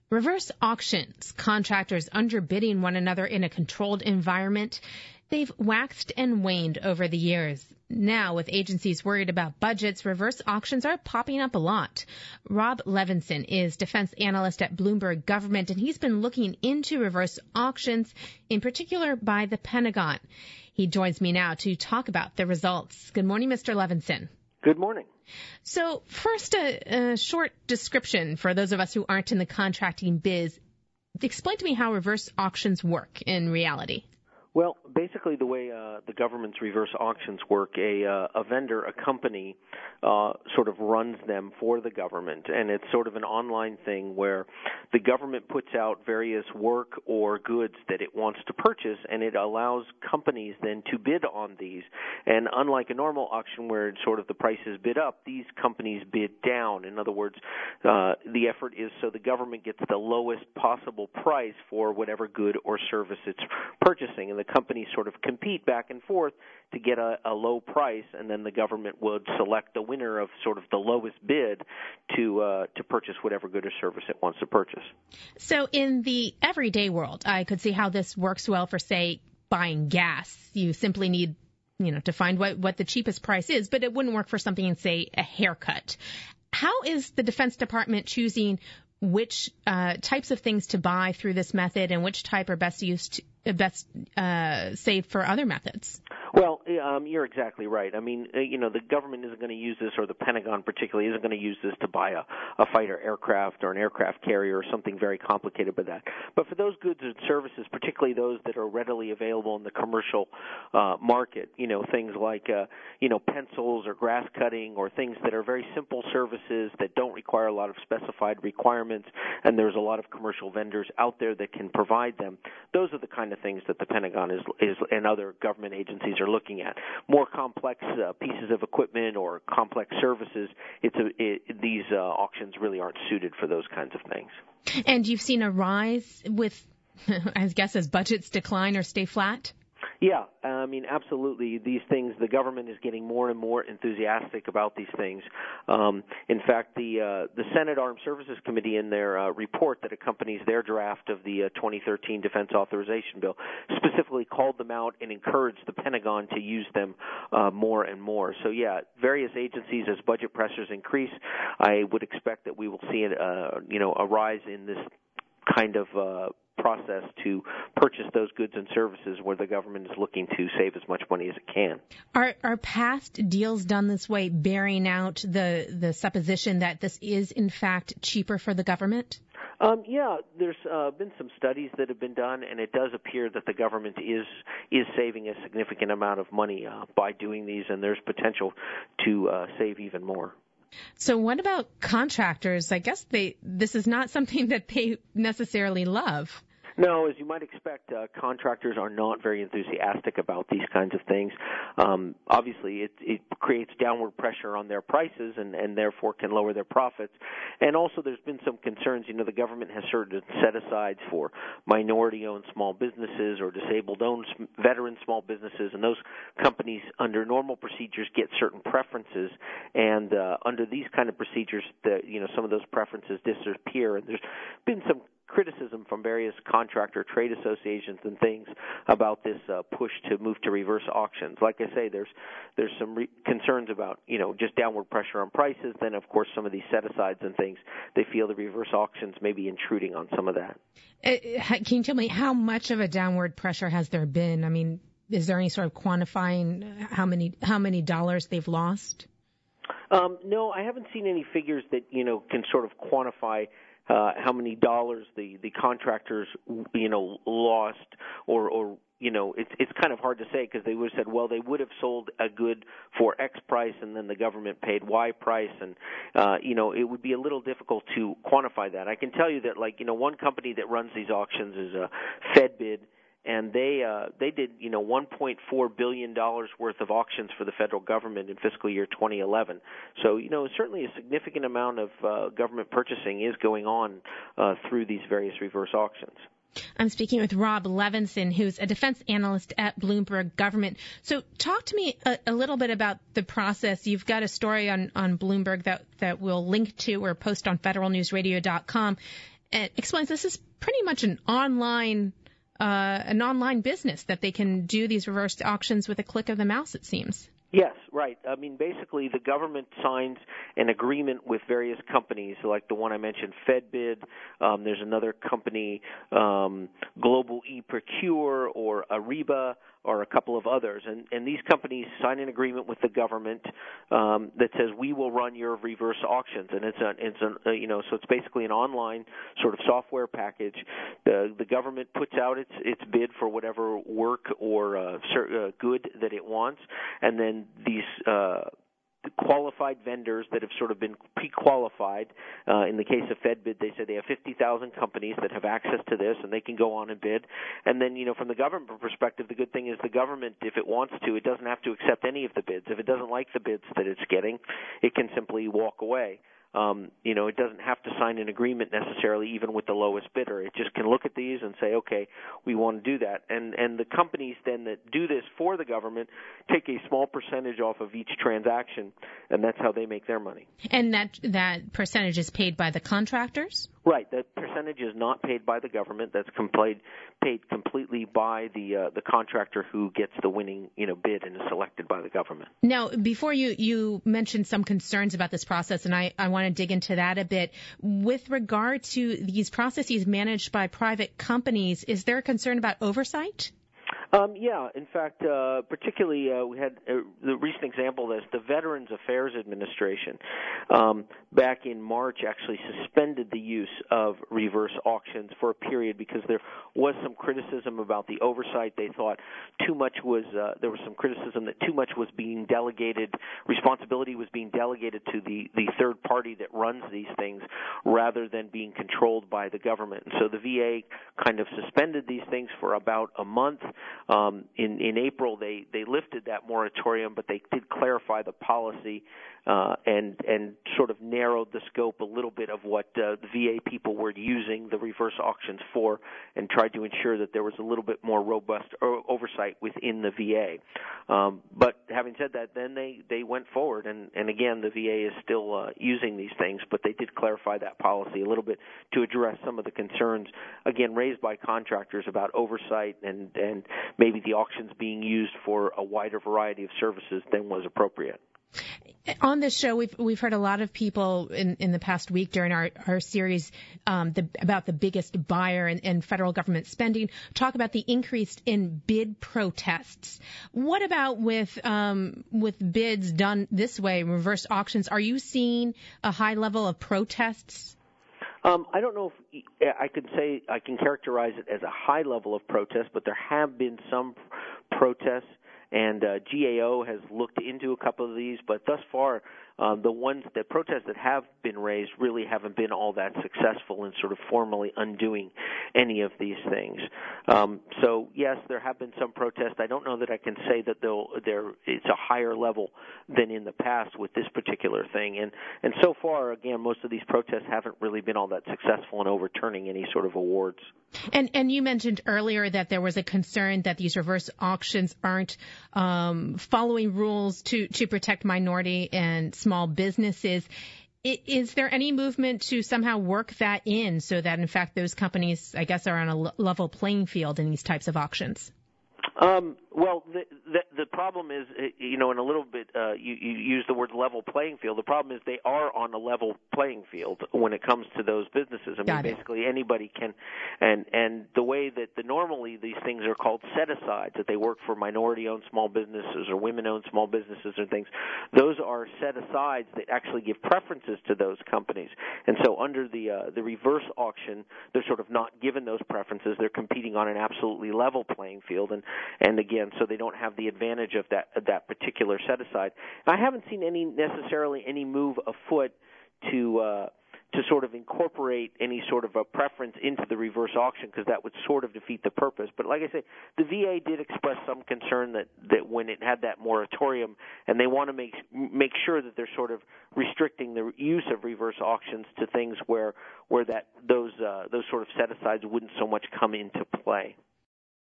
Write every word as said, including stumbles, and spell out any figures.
Reverse auctions, contractors underbidding one another in a controlled environment, they've waxed and waned over the years. Now, with agencies worried about budgets, reverse auctions are popping up a lot. Rob Levinson is defense analyst at Bloomberg Government, and he's been looking into reverse auctions, in particular by the Pentagon. He joins me now to talk about the results. Good morning, Mister Levinson. Good morning. So first, a, a short description for those of us who aren't in the contracting biz. Explain to me how reverse auctions work in reality. Well, basically the way uh, the government's reverse auctions work, a, uh, a vendor, a company, uh, sort of runs them for the government, and it's sort of an online thing where the government puts out various work or goods that it wants to purchase, and it allows companies then to bid on these. And unlike a normal auction where sort of the price is bid up, these companies bid down. In other words, uh, the effort is so the government gets the lowest possible price for whatever good or service it's purchasing. And the companies sort of compete back and forth to get a, a low price, and then the government would select the winner of sort of the lowest bid to uh, to purchase whatever good or service it wants to purchase. So in the everyday world, I could see how this works well for, say, buying gas. You simply need, you know, to find what, what the cheapest price is, but it wouldn't work for something in, say, a haircut. How is the Defense Department choosing which uh, types of things to buy through this method and which type are best used, to, best uh, saved for other methods? Well, um, you're exactly right. I mean, uh, you know, the government isn't going to use this, or the Pentagon particularly isn't going to use this to buy a, a fighter aircraft or an aircraft carrier or something very complicated with that. But for those goods and services, particularly those that are readily available in the commercial uh, market, you know, things like, uh, you know, pencils or grass cutting or things that are very simple services that don't require a lot of specified requirements, and there's a lot of commercial vendors out there that can provide them. Those are the kind of things that the Pentagon is, is and other government agencies are looking at. More complex uh, pieces of equipment or complex services, it's a, it, these uh, auctions really aren't suited for those kinds of things. And you've seen a rise with, I guess, as budgets decline or stay flat? Yeah, I mean, absolutely. These things, the government is getting more and more enthusiastic about these things. Um, in fact, the uh, the Senate Armed Services Committee, in their uh, report that accompanies their draft of the uh, twenty thirteen Defense Authorization Bill, specifically called them out and encouraged the Pentagon to use them uh, more and more. So, yeah, various agencies, as budget pressures increase, I would expect that we will see it, uh, you know, a rise in this kind of uh, process to purchase those goods and services where the government is looking to save as much money as it can. Are are past deals done this way bearing out the the supposition that this is in fact cheaper for the government? Um, yeah, there's uh, been some studies that have been done, and it does appear that the government is is saving a significant amount of money uh, by doing these, and there's potential to uh, save even more. So what about contractors? I guess they this is not something that they necessarily love. No, as you might expect, uh, contractors are not very enthusiastic about these kinds of things. Um, obviously, it, it creates downward pressure on their prices and, and therefore can lower their profits. And also there's been some concerns. You know, the government has certain set-asides for minority-owned small businesses or disabled-owned veteran small businesses, and those companies under normal procedures get certain preferences. And uh, under these kind of procedures, the, you know, some of those preferences disappear. And there's been some criticism from various contractor trade associations and things about this uh, push to move to reverse auctions. Like I say, there's there's some re- concerns about, you know, just downward pressure on prices. Then, of course, some of these set-asides and things, they feel the reverse auctions may be intruding on some of that. Uh, can you tell me how much of a downward pressure has there been? I mean, is there any sort of quantifying how many how many dollars they've lost? Um, no, I haven't seen any figures that, you know, can sort of quantify Uh, how many dollars the, the contractors, you know, lost, or, or you know, it's it's kind of hard to say because they would have said, well, they would have sold a good for X price and then the government paid Y price, and, uh, you know, it would be a little difficult to quantify that. I can tell you that, like, you know, one company that runs these auctions is uh, FedBid, and they uh, they did, you know, one point four billion dollars worth of auctions for the federal government in fiscal year twenty eleven. So, you know, certainly a significant amount of uh, government purchasing is going on uh, through these various reverse auctions. I'm speaking with Rob Levinson, who's a defense analyst at Bloomberg Government. So talk to me a, a little bit about the process. You've got a story on, on Bloomberg that, that we'll link to or post on federal news radio dot com. and explains this is pretty much an online uh, an online business that they can do these reverse auctions with a click of the mouse, it seems. Yes, right. I mean, basically, the government signs an agreement with various companies, like the one I mentioned, FedBid. Um, there's another company, um, Global eProcure or Ariba, or a couple of others. And, and these companies sign an agreement with the government um, that says we will run your reverse auctions. And it's a, it's a, you know, so it's basically an online sort of software package. The the government puts out its its bid for whatever work or uh, uh, good that it wants, and then these uh, qualified vendors that have sort of been pre-qualified. Uh, in the case of FedBid, they say they have fifty thousand companies that have access to this, and they can go on and bid. And then, you know, from the government perspective, the good thing is the government, if it wants to, it doesn't have to accept any of the bids. If it doesn't like the bids that it's getting, it can simply walk away. Um, you know, it doesn't have to sign an agreement necessarily, even with the lowest bidder. It just can look at these and say, okay, we want to do that. And and the companies then that do this for the government take a small percentage off of each transaction, and that's how they make their money. And that that percentage is paid by the contractors? Right. That percentage is not paid by the government. That's paid paid completely by the uh, the contractor who gets the winning, you know, bid and is selected by the government. Now, before you you mentioned some concerns about this process, and I, I want to dig into that a bit. With regard to these processes managed by private companies, is there a concern about oversight? Um, yeah, in fact, uh, particularly uh, we had uh, the recent example of this, the Veterans Affairs Administration, um, back in March actually suspended the use of reverse auctions for a period because there was some criticism about the oversight. They thought too much was, uh, there was some criticism that too much was being delegated, responsibility was being delegated to the, the third party that runs these things rather than being controlled by the government. And so the V A kind of suspended these things for about a month. Um, in, in April, they, they lifted that moratorium, but they did clarify the policy uh, and and sort of narrowed the scope a little bit of what uh, the V A people were using the reverse auctions for, and tried to ensure that there was a little bit more robust oversight within the V A. Um, but having said that, then they, they went forward, and, and again, the V A is still uh, using these things, but they did clarify that policy a little bit to address some of the concerns, again, raised by contractors about oversight and, and maybe the auctions being used for a wider variety of services than was appropriate. On this show, we've we've heard a lot of people in, in the past week during our, our series um, the, about the biggest buyer and, and federal government spending talk about the increase in bid protests. What about with um, with bids done this way, reverse auctions? Are you seeing a high level of protests? Um, I don't know if I could say I can characterize it as a high level of protest, but there have been some protests. And uh, G A O has looked into a couple of these, but thus far, um, the ones, the protests that have been raised really haven't been all that successful in sort of formally undoing any of these things. Um, so, yes, there have been some protests. I don't know that I can say that they'll, there it's a higher level than in the past with this particular thing. And, and so far, again, most of these protests haven't really been all that successful in overturning any sort of awards. And, and you mentioned earlier that there was a concern that these reverse auctions aren't um, following rules to, to protect minority and small businesses. Is there any movement to somehow work that in so that, in fact, those companies, I guess, are on a level playing field in these types of auctions? Um, well, the, the the problem is, you know, in a little bit, uh, you, you use the word level playing field. The problem is they are on a level playing field when it comes to those businesses. I mean, basically anybody can, and and the way that the normally these things are called set-asides, that they work for minority-owned small businesses or women-owned small businesses or things, those are set-asides that actually give preferences to those companies. And so under the uh, the reverse auction, they're sort of not given those preferences. They're competing on an absolutely level playing field, and and again, so they don't have the advantage of that of that particular set aside. I haven't seen any necessarily any move afoot to uh, to sort of incorporate any sort of a preference into the reverse auction, because that would sort of defeat the purpose. But like I say, the V A did express some concern that, that when it had that moratorium, and they want to make make sure that they're sort of restricting the use of reverse auctions to things where where that those uh, those sort of set asides wouldn't so much come into play.